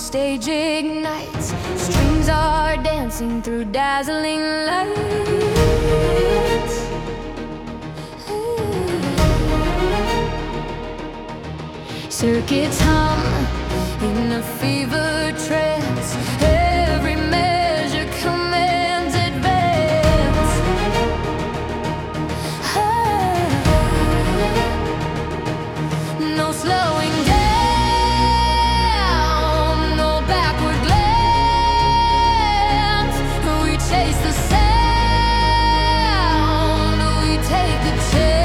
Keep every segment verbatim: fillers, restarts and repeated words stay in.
stage ignites. Strings are dancing through dazzling lights. Circuits hum in a fever trance. Every measure commands advance. Ah, no slowing down, no backward glance. We chase the sound, we take the chance.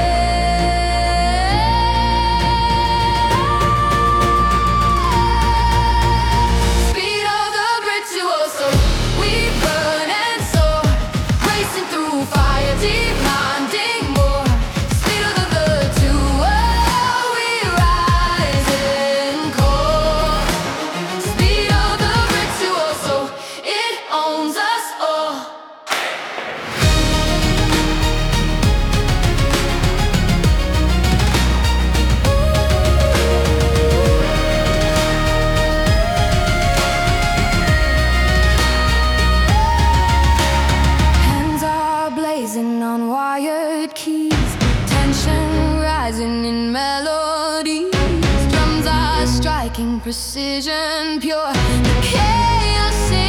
Precision pure, the chaos in